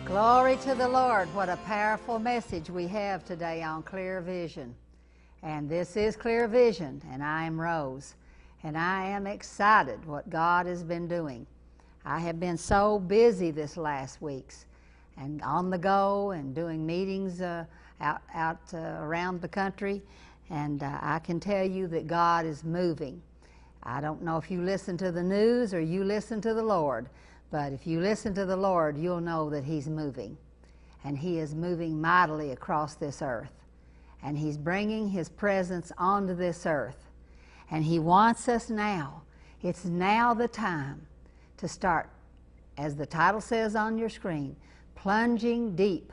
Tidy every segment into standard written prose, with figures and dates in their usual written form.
Glory to the Lord. What a powerful message we have today on Clear Vision. And this is Clear Vision, and I am Rose. And I am excited what God has been doing. I have been so busy this last weeks and on the go and doing meetings out around the country. And I can tell you that God is moving. I don't know if you listen to the news or you listen to the Lord, but if you listen to the Lord, you'll know that He's moving. And He is moving mightily across this earth. And He's bringing His presence onto this earth. And He wants us now. It's now the time to start, as the title says on your screen, plunging deep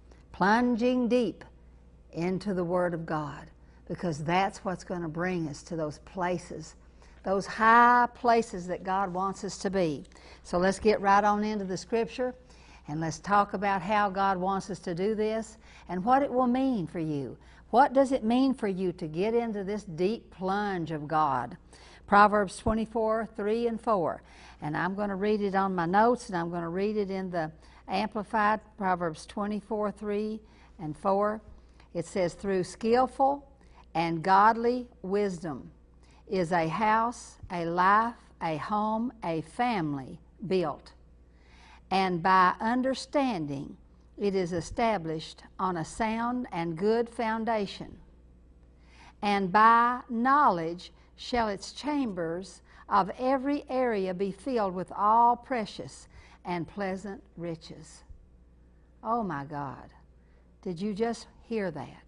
into the Word of God, because that's what's going to bring us to those places, those high places that God wants us to be. So let's get right on into the Scripture, and let's talk about how God wants us to do this and what it will mean for you. What does it mean for you to get into this deep plunge of God? Proverbs 24, 3 and 4. And I'm going to read it on my notes, and I'm going to read it in the Amplified, Proverbs 24, 3 and 4. It says, "Through skillful and godly wisdom is a house, a life, a home, a family built. And by understanding it is established on a sound and good foundation. And by knowledge shall its chambers of every area be filled with all precious and pleasant riches." Oh my God, did you just hear that?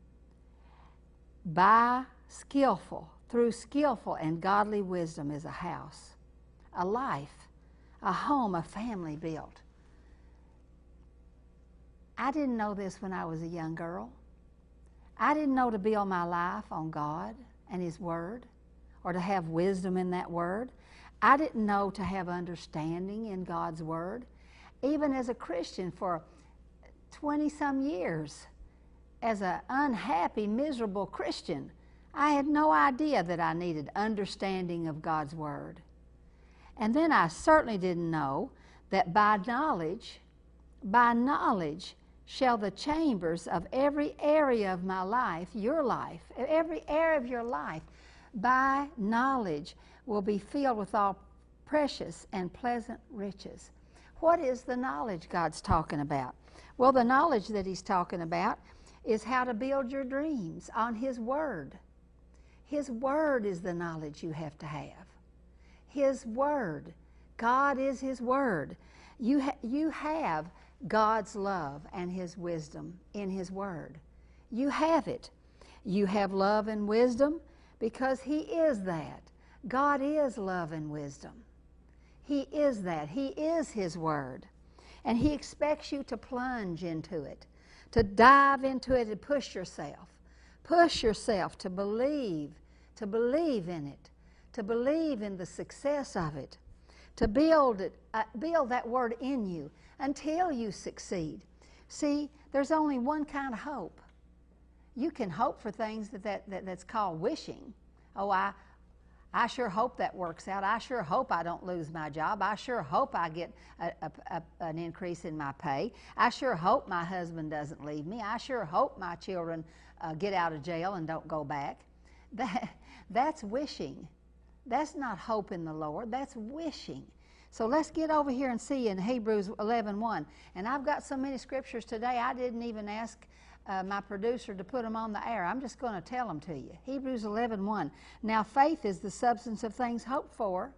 Through skillful and godly wisdom is a house, a life, a home, a family built. I didn't know this when I was a young girl. I didn't know to build my life on God and His Word, or to have wisdom in that Word. I didn't know to have understanding in God's Word. Even as a Christian for 20-some years, as an unhappy, miserable Christian, I had no idea that I needed understanding of God's Word. And then I certainly didn't know that by knowledge shall the chambers of every area of my life, your life, every area of your life, by knowledge will be filled with all precious and pleasant riches. What is the knowledge God's talking about? Well, the knowledge that He's talking about is how to build your dreams on His Word. His Word is the knowledge you have to have. His Word. God is His Word. You have God's love and His wisdom in His Word. You have it. You have love and wisdom because He is that. God is love and wisdom. He is that. He is His Word. And He expects you to plunge into it, to dive into it and push yourself. Push yourself to believe in it, to believe in the success of it, to build that Word in you until you succeed. See, there's only one kind of hope. You can hope for things that's called wishing. Oh, I sure hope that works out. I sure hope I don't lose my job. I sure hope I get an increase in my pay. I sure hope my husband doesn't leave me. I sure hope my children get out of jail and don't go back. That's wishing. That's not hope in the Lord. That's wishing. So let's get over here and see in Hebrews 11:1. And I've got so many scriptures today, I didn't even ask my producer to put them on the air. I'm just going to tell them to you. Hebrews 11:1. "Now faith is the substance of things hoped for,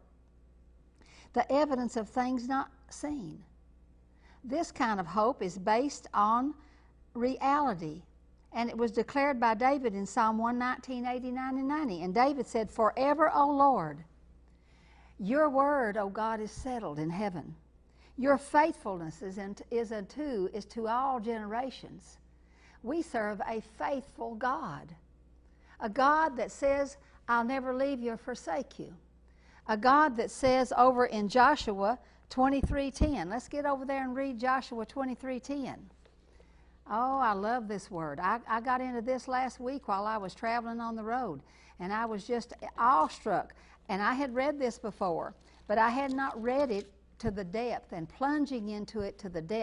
the evidence of things not seen." This kind of hope is based on reality. And it was declared by David in Psalm 119, 89, and 90. And David said, "Forever, O Lord, your word, O God, is settled in heaven. Your faithfulness is to all generations." We serve a faithful God. A God that says, "I'll never leave you or forsake you." A God that says over in Joshua 23:10. Let's get over there and read Joshua 23:10. Oh, I love this word. I got into this last week while I was traveling on the road, and I was just awestruck. And I had read this before, but I had not read it to the depth and plunging into it to the depth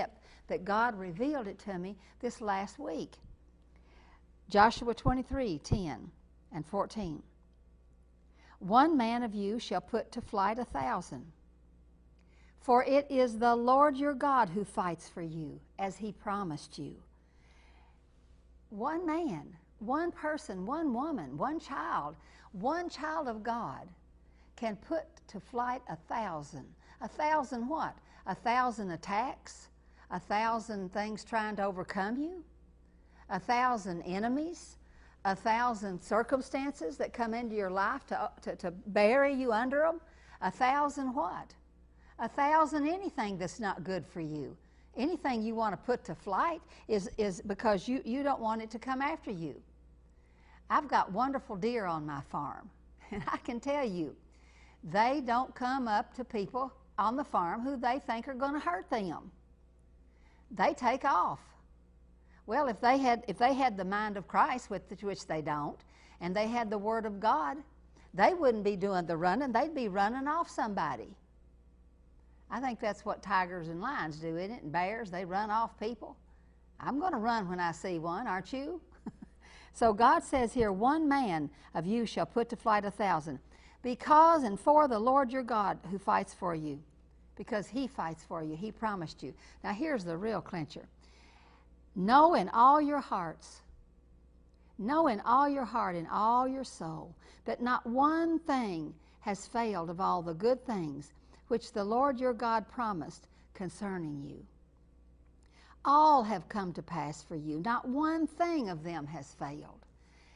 that God revealed it to me this last week. Joshua 23:10 and 14. One man of you shall put to flight 1,000. For it is the Lord your God who fights for you, as he promised you. One man, one person, one woman, one child of God can put to flight 1,000. 1,000 what? 1,000 attacks? 1,000 things trying to overcome you? 1,000 enemies? 1,000 circumstances that come into your life to bury you under them? 1,000 what? 1,000 anything that's not good for you. Anything you want to put to flight is because you don't want it to come after you. I've got wonderful deer on my farm, and I can tell you, they don't come up to people on the farm who they think are going to hurt them. They take off. Well, if they had the mind of Christ, which they don't, and they had the Word of God, they wouldn't be doing the running. They'd be running off somebody. I think that's what tigers and lions do, isn't it? And bears, they run off people. I'm going to run when I see one, aren't you? So God says here, one man of you shall put to flight 1,000. Because and for the Lord your God who fights for you. Because he fights for you. He promised you. Now here's the real clincher. Know in all your hearts, know in all your heart and all your soul that not one thing has failed of all the good things which the Lord your God promised concerning you. All have come to pass for you. Not one thing of them has failed.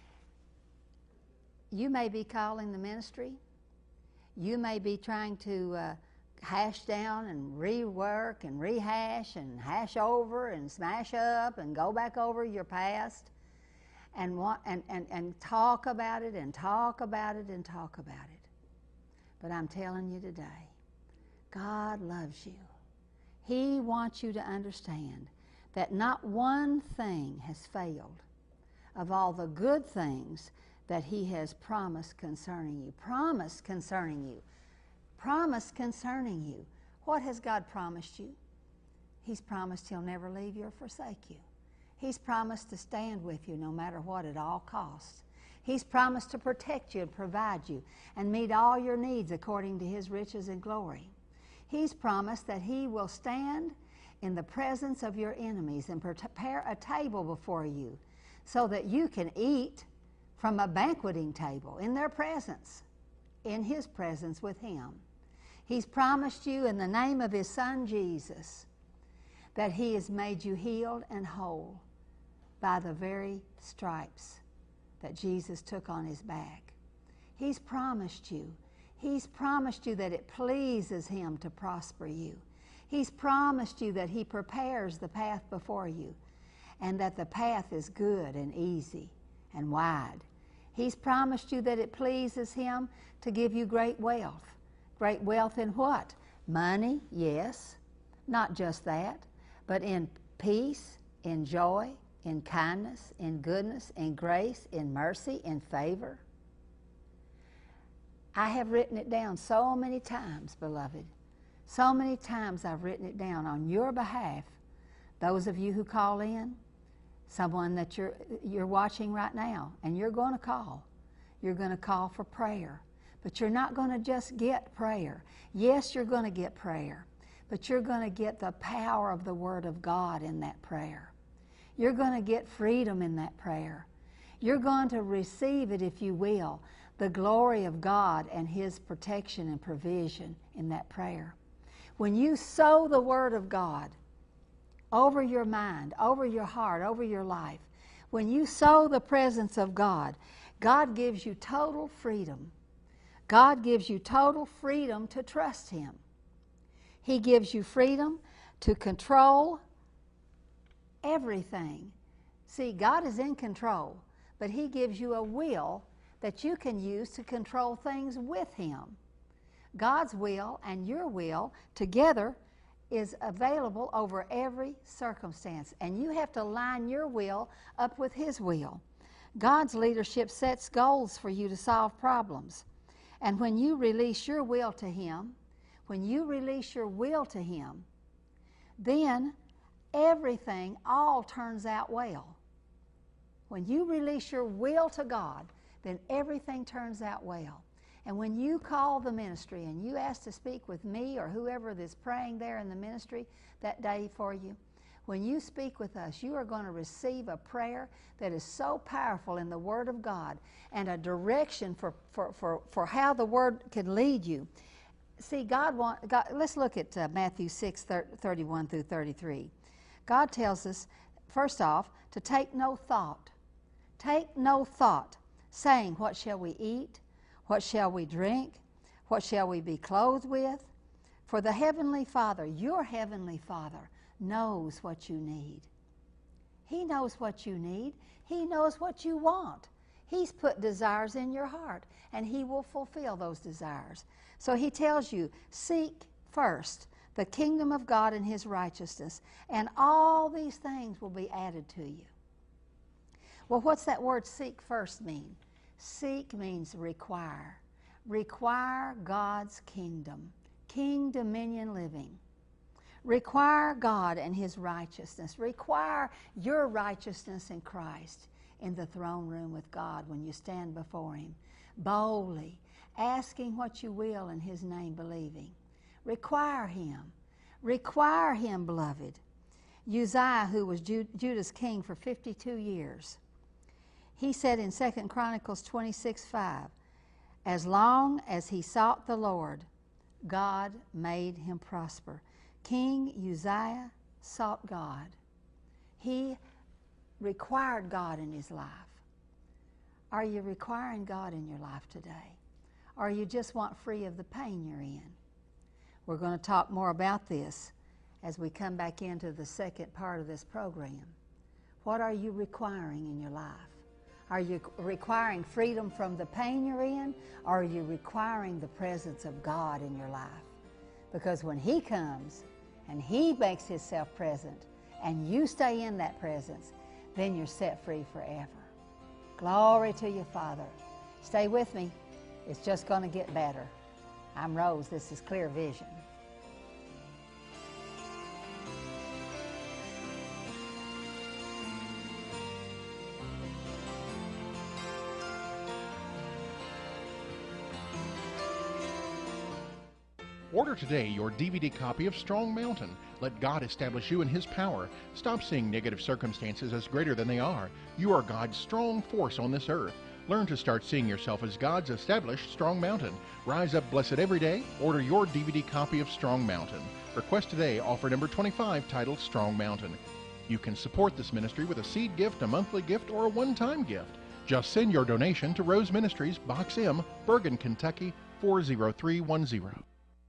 You may be calling the ministry. You may be trying to hash down and rework and rehash and hash over and smash up and go back over your past and talk about it and talk about it and talk about it. But I'm telling you today, God loves you. He wants you to understand that not one thing has failed of all the good things that he has promised concerning you. Promised concerning you. Promised concerning you. What has God promised you? He's promised he'll never leave you or forsake you. He's promised to stand with you no matter what at all costs. He's promised to protect you and provide you and meet all your needs according to his riches and glory. He's promised that he will stand in the presence of your enemies and prepare a table before you so that you can eat from a banqueting table in their presence, in his presence with him. He's promised you in the name of his Son Jesus that he has made you healed and whole by the very stripes that Jesus took on his back. He's promised you. He's promised you that it pleases him to prosper you. He's promised you that he prepares the path before you and that the path is good and easy and wide. He's promised you that it pleases him to give you great wealth. Great wealth in what? Money, yes. Not just that, but in peace, in joy, in kindness, in goodness, in grace, in mercy, in favor. I have written it down so many times, beloved. So many times I've written it down on your behalf. Those of you who call in, someone that you're watching right now, and you're going to call. You're going to call for prayer. But you're not going to just get prayer. Yes, you're going to get prayer, but you're going to get the power of the Word of God in that prayer. You're going to get freedom in that prayer. You're going to receive it, if you will, the glory of God and his protection and provision in that prayer. When you sow the Word of God over your mind, over your heart, over your life, when you sow the presence of God, God gives you total freedom. God gives you total freedom to trust him. He gives you freedom to control everything. See, God is in control, but he gives you a will that you can use to control things with him. God's will and your will together is available over every circumstance, and you have to line your will up with his will. God's leadership sets goals for you to solve problems. And when you release your will to him, then everything all turns out well. When you release your will to God, then everything turns out well. And when you call the ministry and you ask to speak with me or whoever is praying there in the ministry that day for you, when you speak with us, you are going to receive a prayer that is so powerful in the Word of God and a direction for how the Word can lead you. See, God, let's look at Matthew 6, 31 through 33. God tells us, first off, to take no thought. Take no thought, saying, what shall we eat? What shall we drink? What shall we be clothed with? For the Heavenly Father, your Heavenly Father, knows what you need. He knows what you need. He knows what you want. He's put desires in your heart, and He will fulfill those desires. So He tells you, seek first the kingdom of God and His righteousness, and all these things will be added to you. Well, what's that word seek first mean? Seek means require. Require God's kingdom. King dominion living. Require God and His righteousness. Require your righteousness in Christ in the throne room with God when you stand before Him, boldly, asking what you will in His name, believing. Require Him. Require Him, beloved. Uzziah, who was Judah's king for 52 years, he said in 2 Chronicles 26:5, as long as he sought the Lord, God made him prosper. King Uzziah sought God. He required God in his life. Are you requiring God in your life today? Or you just want free of the pain you're in? We're going to talk more about this as we come back into the second part of this program. What are you requiring in your life? Are you requiring freedom from the pain you're in, or are you requiring the presence of God in your life? Because when He comes and He makes Himself present and you stay in that presence, then you're set free forever. Glory to you, Father. Stay with me. It's just going to get better. I'm Rose. This is Clear Vision. Order today your DVD copy of Strong Mountain. Let God establish you in His power. Stop seeing negative circumstances as greater than they are. You are God's strong force on this earth. Learn to start seeing yourself as God's established Strong Mountain. Rise up blessed every day. Order your DVD copy of Strong Mountain. Request today offer number 25 titled Strong Mountain. You can support this ministry with a seed gift, a monthly gift, or a one-time gift. Just send your donation to Rose Ministries, Box M, Bergen, Kentucky 40310.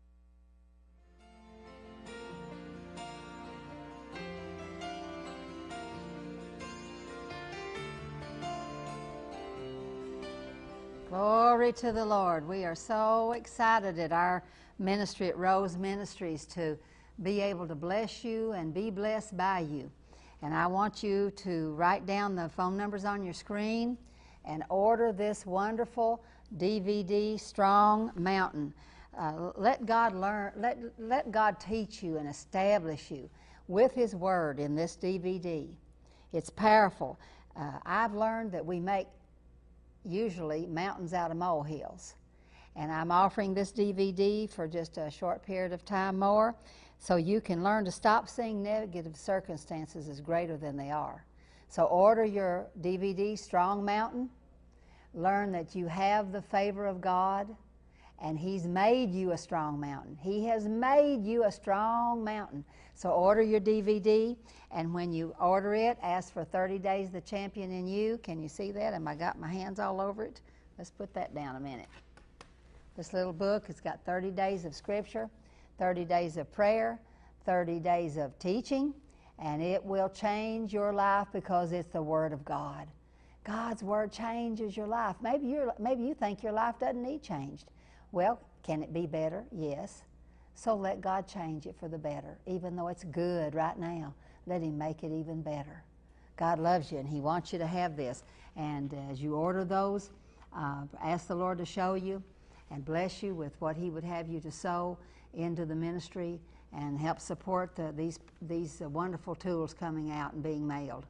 Glory to the Lord. We are so excited at our ministry at Rose Ministries to be able to bless you and be blessed by you. And I want you to write down the phone numbers on your screen and order this wonderful DVD, Strong Mountain. Let God teach you and establish you with His Word in this DVD. It's powerful. I've learned that we make usually mountains out of molehills. And I'm offering this DVD for just a short period of time more so you can learn to stop seeing negative circumstances as greater than they are. So order your DVD, Strong Mountain. Learn that you have the favor of God and He's made you a strong mountain. He has made you a strong mountain. So order your DVD, and when you order it, ask for 30 Days the Champion in You. Can you see that? Have I got my hands all over it? Let's put that down a minute. This little book has got 30 days of Scripture, 30 days of prayer, 30 days of teaching, and it will change your life because it's the Word of God. God's Word changes your life. Maybe you think your life doesn't need changed. Well, can it be better? Yes. So let God change it for the better. Even though it's good right now, let Him make it even better. God loves you, and He wants you to have this. And as you order those, ask the Lord to show you and bless you with what He would have you to sow into the ministry and help support these wonderful tools coming out and being mailed.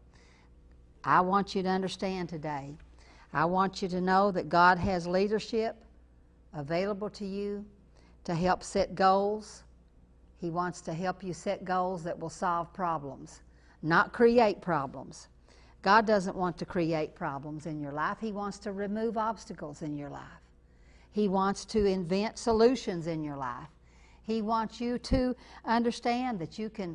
I want you to understand today, I want you to know that God has leadership available to you to help set goals. He wants to help you set goals that will solve problems, not create problems. God doesn't want to create problems in your life. He wants to remove obstacles in your life. He wants to invent solutions in your life. He wants you to understand that you can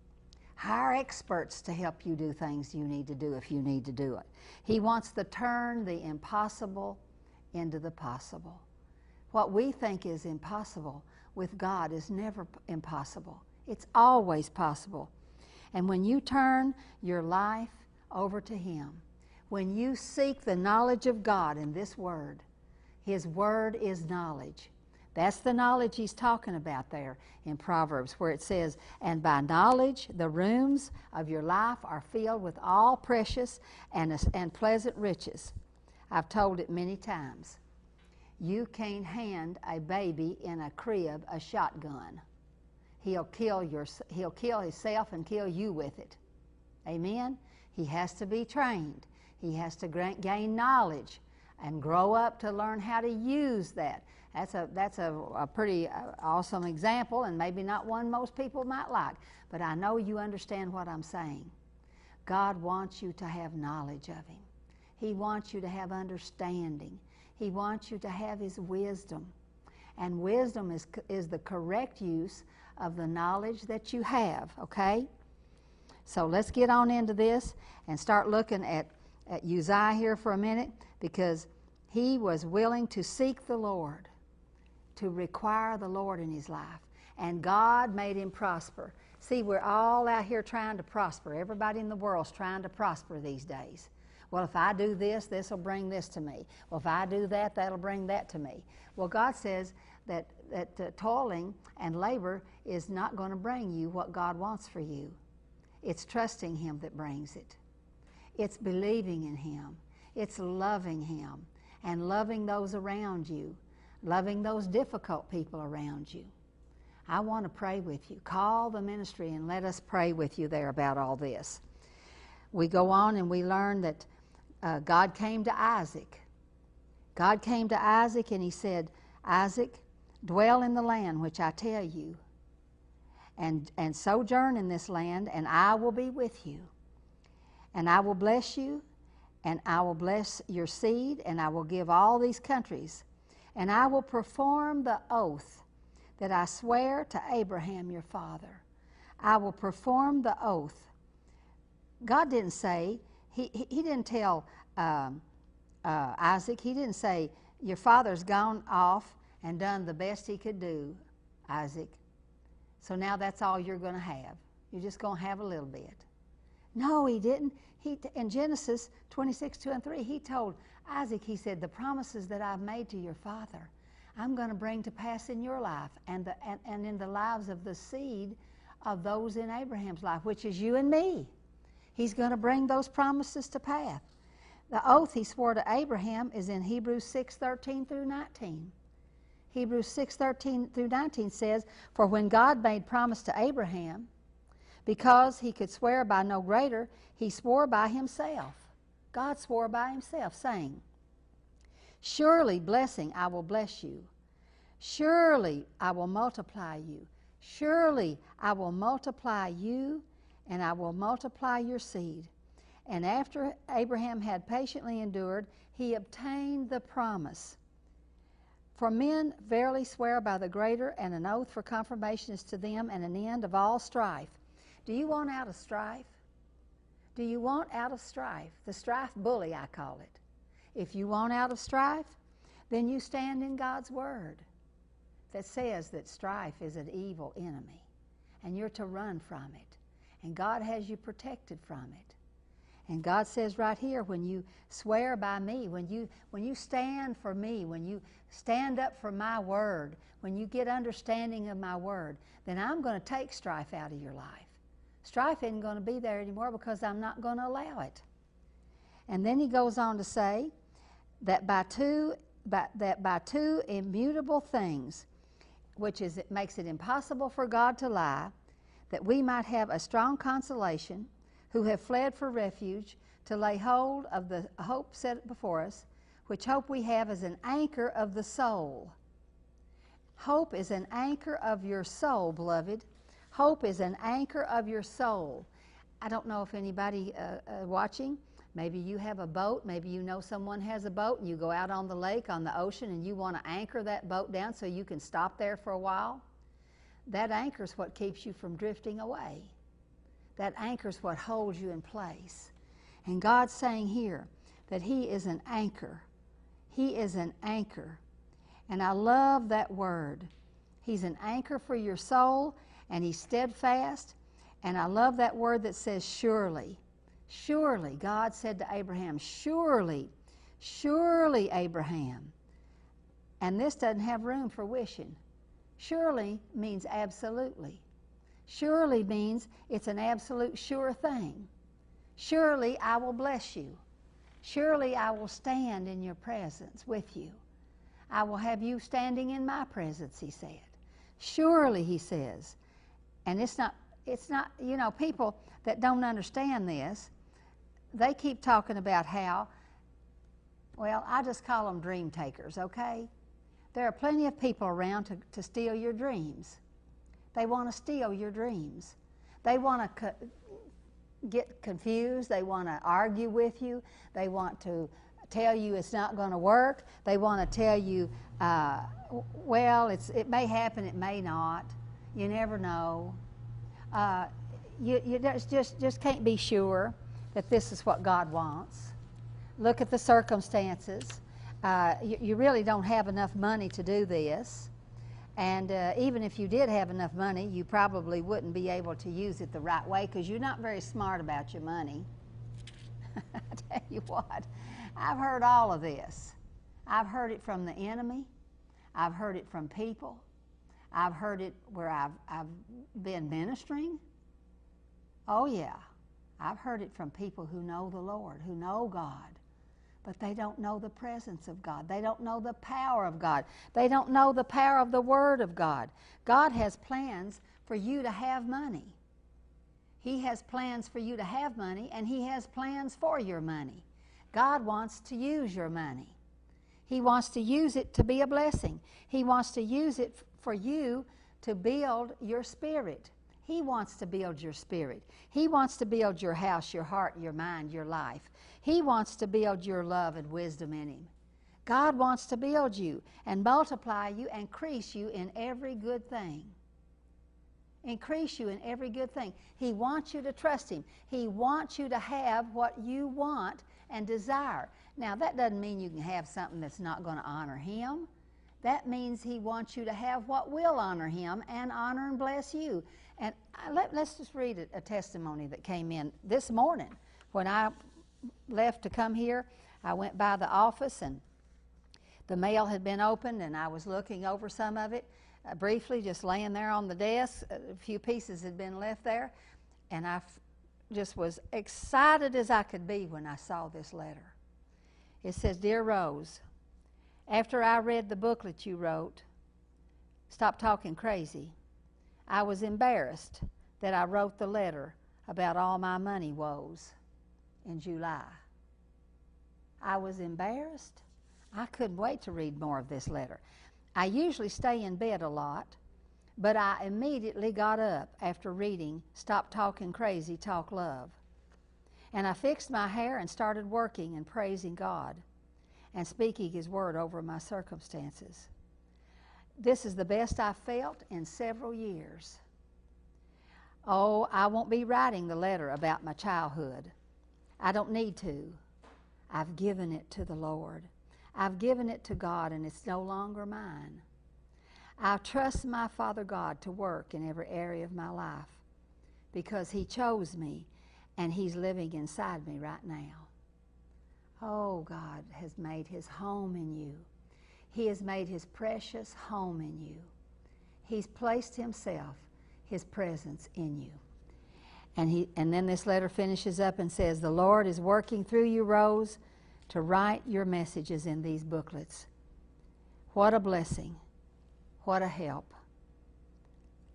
hire experts to help you do things you need to do if you need to do it. He wants to turn the impossible into the possible. What we think is impossible with God is never impossible. It's always possible. And when you turn your life over to Him, when you seek the knowledge of God in this Word, His Word is knowledge. That's the knowledge He's talking about there in Proverbs, where it says, "And by knowledge the rooms of your life are filled with all precious and pleasant riches." I've told it many times. You can't hand a baby in a crib a shotgun. He'll kill himself and kill you with it. Amen? He has to be trained. He has to gain knowledge and grow up to learn how to use that. That's a pretty awesome example, and maybe not one most people might like, but I know you understand what I'm saying. God wants you to have knowledge of Him. He wants you to have understanding. He wants you to have His wisdom. And wisdom is the correct use of the knowledge that you have, okay? So let's get on into this and start looking at Uzziah here for a minute, because he was willing to seek the Lord, to require the Lord in his life. And God made him prosper. See, we're all out here trying to prosper. Everybody in the world's trying to prosper these days. Well, if I do this, this will bring this to me. Well, if I do that, that'll bring that to me. Well, God says that toiling and labor is not going to bring you what God wants for you. It's trusting Him that brings it. It's believing in Him. It's loving Him and loving those around you, loving those difficult people around you. I want to pray with you. Call the ministry and let us pray with you there about all this. We go on and we learn that God came to Isaac. God came to Isaac and He said, "Isaac, dwell in the land which I tell you, and sojourn in this land, and I will be with you. And I will bless you, and I will bless your seed, and I will give all these countries, and I will perform the oath that I swear to Abraham your father." I will perform the oath. God didn't say, He didn't tell Isaac, He didn't say, "Your father's gone off and done the best he could do, Isaac. So now that's all you're going to have. You're just going to have a little bit." No, He didn't. In Genesis 26:2-3, He told Isaac, He said, "The promises that I've made to your father, I'm going to bring to pass in your life and in the lives of the seed of those in Abraham's life, which is you and me." He's going to bring those promises to pass. The oath He swore to Abraham is in Hebrews 6:13-19. Hebrews 6:13-19 says, "For when God made promise to Abraham, because he could swear by no greater, He swore by Himself." God swore by Himself, saying, "Surely blessing I will bless you. Surely I will multiply you. Surely I will multiply you, and I will multiply your seed." And after Abraham had patiently endured, he obtained the promise. For men verily swear by the greater, and an oath for confirmation is to them and an end of all strife. Do you want out of strife? Do you want out of strife? The strife bully, I call it. If you want out of strife, then you stand in God's Word that says that strife is an evil enemy, and you're to run from it. And God has you protected from it. And God says right here, when you swear by me, when you stand for me, when you stand up for my Word, when you get understanding of my Word, then I'm going to take strife out of your life. Strife isn't going to be there anymore because I'm not going to allow it. And then He goes on to say that by two immutable things, it makes it impossible for God to lie, that we might have a strong consolation, who have fled for refuge, to lay hold of the hope set before us, which hope we have as an anchor of the soul. Hope is an anchor of your soul, beloved. Hope is an anchor of your soul. I don't know if anybody watching, maybe you have a boat, maybe you know someone has a boat, and you go out on the lake, on the ocean, and you want to anchor that boat down so you can stop there for a while. That anchor is what keeps you from drifting away. That anchor is what holds you in place. And God's saying here that He is an anchor. He is an anchor. And I love that word. He's an anchor for your soul, and He's steadfast. And I love that word that says surely. Surely, God said to Abraham, surely, surely, Abraham. And this doesn't have room for wishing. Surely means absolutely. Surely means it's an absolute sure thing. Surely I will bless you. Surely I will stand in your presence with you. I will have you standing in my presence, He said. Surely, He says. And it's not, you know, people that don't understand this, they keep talking about how, well, I just call them dream takers, okay? There are plenty of people around to steal your dreams. They want to steal your dreams. They want to get confused. They want to argue with you. They want to tell you it's not going to work. They want to tell you, well, it may happen, it may not. You never know. You just can't be sure that this is what God wants. Look at the circumstances. You really don't have enough money to do this. And even if you did have enough money, you probably wouldn't be able to use it the right way because you're not very smart about your money. I tell you what, I've heard all of this. I've heard it from the enemy. I've heard it from people. I've heard it where I've been ministering. Oh yeah, I've heard it from people who know the Lord, who know God. But they don't know the presence of God. They don't know the power of God. They don't know the power of the Word of God. God has plans for you to have money. He has plans for you to have money, and He has plans for your money. God wants to use your money. He wants to use it to be a blessing. He wants to use it for you to build your spirit. He wants to build your spirit. He wants to build your house, your heart, your mind, your life. He wants to build your love and wisdom in Him. God wants to build you and multiply you and increase you in every good thing. Increase you in every good thing. He wants you to trust Him. He wants you to have what you want and desire. Now, that doesn't mean you can have something that's not going to honor Him. That means He wants you to have what will honor Him and honor and bless you. And let's just read a testimony that came in this morning. When I left to come here, I went by the office and the mail had been opened, and I was looking over some of it briefly, just laying there on the desk. A few pieces had been left there, and I just was excited as I could be when I saw this letter. It says, "Dear Rose, after I read the booklet you wrote, Stop Talking Crazy, I was embarrassed that I wrote the letter about all my money woes in July. I was embarrassed. I couldn't wait to read more of this letter. I usually stay in bed a lot, but I immediately got up after reading Stop Talking Crazy, Talk Love. And I fixed my hair and started working and praising God and speaking His word over my circumstances. This is the best I've felt in several years. Oh, I won't be writing the letter about my childhood. I don't need to. I've given it to the Lord. I've given it to God, and it's no longer mine. I trust my Father God to work in every area of my life because He chose me, and He's living inside me right now. Oh, God has made His home in you. He has made His precious home in you. He's placed Himself, His presence in you. And then this letter finishes up and says, the Lord is working through you, Rose, to write your messages in these booklets. What a blessing. What a help.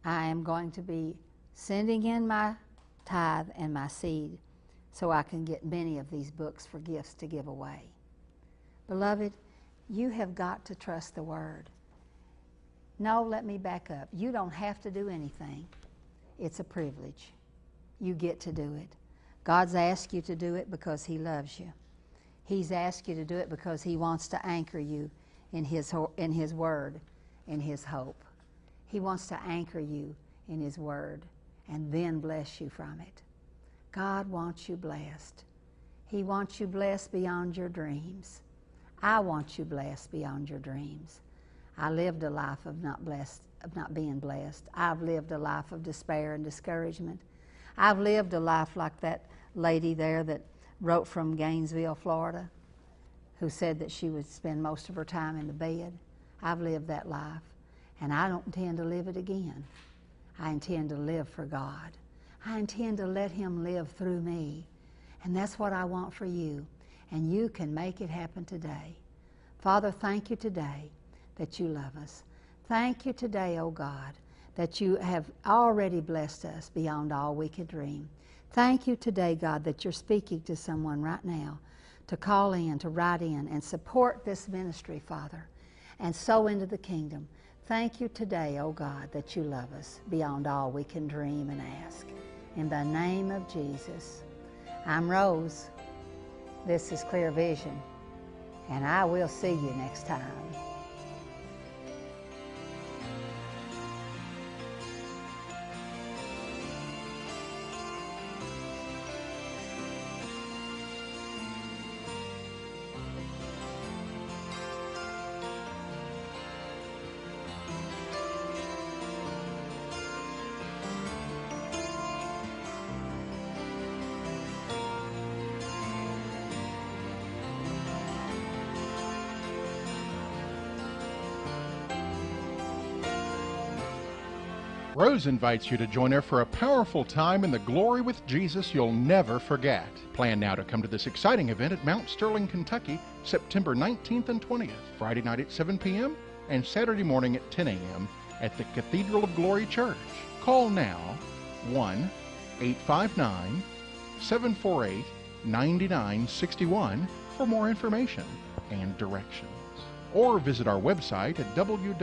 I am going to be sending in my tithe and my seed so I can get many of these books for gifts to give away. Beloved, you have got to trust the Word. No, let me back up. You don't have to do anything. It's a privilege. You get to do it. God's asked you to do it because He loves you. He's asked you to do it because He wants to anchor you in His Word, in His hope. He wants to anchor you in His Word and then bless you from it. God wants you blessed. He wants you blessed beyond your dreams. I want you blessed beyond your dreams. I lived a life of not being blessed. I've lived a life of despair and discouragement. I've lived a life like that lady there that wrote from Gainesville, Florida, who said that she would spend most of her time in the bed. I've lived that life, and I don't intend to live it again. I intend to live for God. I intend to let Him live through me, and that's what I want for you, and you can make it happen today. Father, thank you today that you love us. Thank you today, oh God, that you have already blessed us beyond all we could dream. Thank you today, God, that you're speaking to someone right now to call in, to write in, and support this ministry, Father, and sow into the kingdom. Thank you today, oh God, that you love us beyond all we can dream and ask. In the name of Jesus, I'm Rose. This is Clear Vision, and I will see you next time. Rose invites you to join her for a powerful time in the glory with Jesus you'll never forget. Plan now to come to this exciting event at Mount Sterling, Kentucky, September 19th and 20th, Friday night at 7 p.m. and Saturday morning at 10 a.m. at the Cathedral of Glory Church. Call now 1-859-748-9961 for more information and directions. Or visit our website at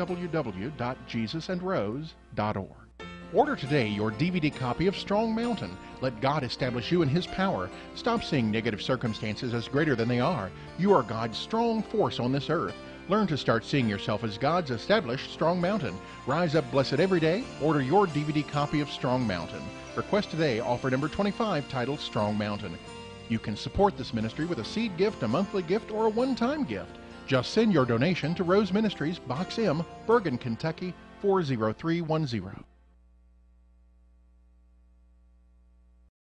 www.jesusandrose.org. Order today your DVD copy of Strong Mountain. Let God establish you in His power. Stop seeing negative circumstances as greater than they are. You are God's strong force on this earth. Learn to start seeing yourself as God's established strong mountain. Rise up blessed every day. Order your DVD copy of Strong Mountain. Request today offer number 25 titled Strong Mountain. You can support this ministry with a seed gift, a monthly gift, or a one-time gift. Just send your donation to Rose Ministries, Box M, Bergen, Kentucky 40310.